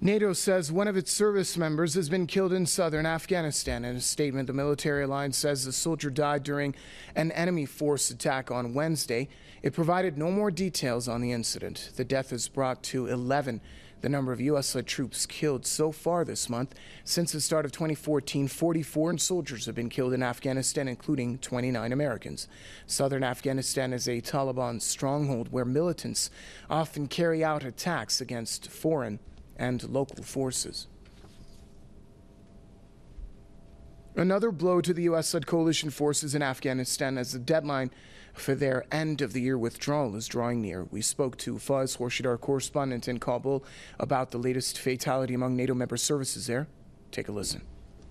NATO says one of its service members has been killed in southern Afghanistan. In a statement, the military alliance says the soldier died during an enemy force attack on Wednesday. It provided no more details on the incident. The death has brought to 11 the number of U.S.-led troops killed so far this month. Since the start of 2014, 44 soldiers have been killed in Afghanistan, including 29 Americans. Southern Afghanistan is a Taliban stronghold where militants often carry out attacks against foreign and local forces. Another blow to the U.S.-led coalition forces in Afghanistan as the deadline for their end-of-the-year withdrawal is drawing near. We spoke to Faz Khorshid, our correspondent in Kabul, about the latest fatality among NATO member services there. Take a listen.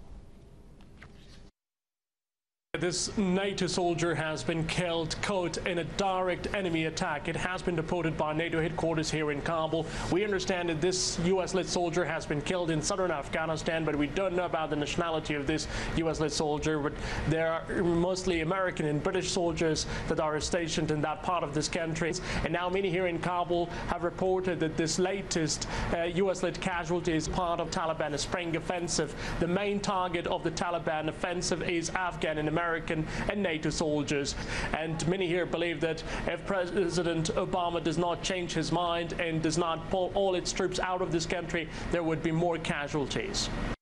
This NATO soldier has been killed, caught in a direct enemy attack. It has been reported by NATO headquarters here in Kabul. We understand that this U.S.-led soldier has been killed in southern Afghanistan, but we don't know about the nationality of this U.S.-led soldier. But there are mostly American and British soldiers that are stationed in that part of this country. And now many here in Kabul have reported that this latest U.S.-led casualty is part of Taliban spring offensive. The main target of the Taliban offensive is Afghan and American and NATO soldiers. And many here believe that if President Obama does not change his mind and does not pull all its troops out of this country, there would be more casualties.